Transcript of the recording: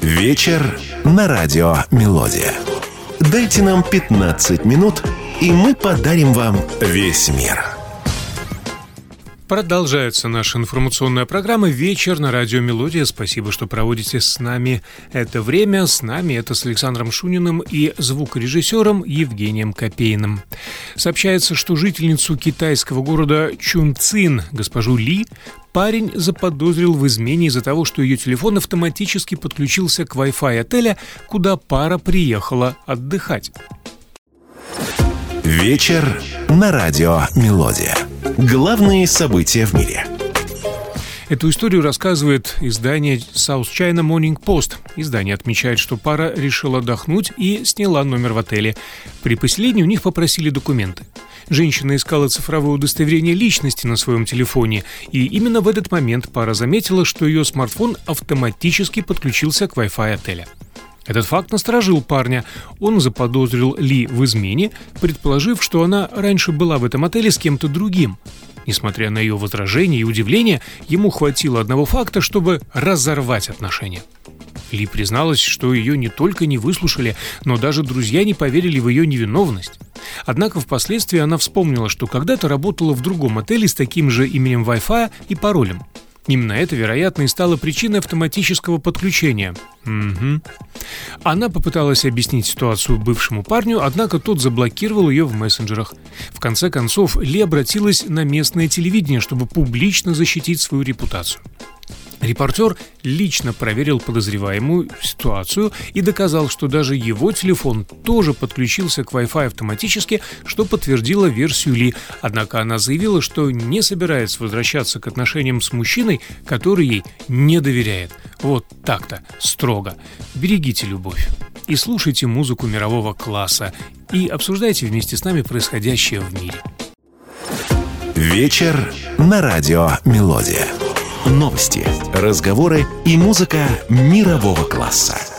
Вечер на радио «Мелодия». Дайте нам 15 минут, и мы подарим вам весь мир. Продолжается наша информационная программа «Вечер на радио «Мелодия». Спасибо, что проводите с нами это время. С нами это с Александром Шуниным и звукорежиссером Евгением Копейным. Сообщается, что жительницу китайского города Чунцин, госпожу Ли, парень заподозрил в измене из-за того, что ее телефон автоматически подключился к Wi-Fi отеля, куда пара приехала отдыхать. Вечер на радио «Мелодия». Главные события в мире. Эту историю рассказывает издание South China Morning Post. Издание отмечает, что пара решила отдохнуть и сняла номер в отеле. При поселении у них попросили документы. Женщина искала цифровое удостоверение личности на своем телефоне, и именно в этот момент пара заметила, что ее смартфон автоматически подключился к Wi-Fi отеля. Этот факт насторожил парня. Он заподозрил Ли в измене, предположив, что она раньше была в этом отеле с кем-то другим. Несмотря на ее возражения и удивление, ему хватило одного факта, чтобы разорвать отношения. Ли призналась, что ее не только не выслушали, но даже друзья не поверили в ее невиновность. Однако впоследствии она вспомнила, что когда-то работала в другом отеле с таким же именем Wi-Fi и паролем. Именно это, вероятно, и стало причиной автоматического подключения. Она попыталась объяснить ситуацию бывшему парню, однако тот заблокировал ее в мессенджерах. В конце концов, Ли обратилась на местное телевидение, чтобы публично защитить свою репутацию. Репортер лично проверил подозреваемую ситуацию и доказал, что даже его телефон тоже подключился к Wi-Fi автоматически, что подтвердило версию Ли. Однако она заявила, что не собирается возвращаться к отношениям с мужчиной, который ей не доверяет. Вот так-то, строго. Берегите любовь и слушайте музыку мирового класса и обсуждайте вместе с нами происходящее в мире. Вечер на радио «Мелодия». Новости, разговоры и музыка мирового класса.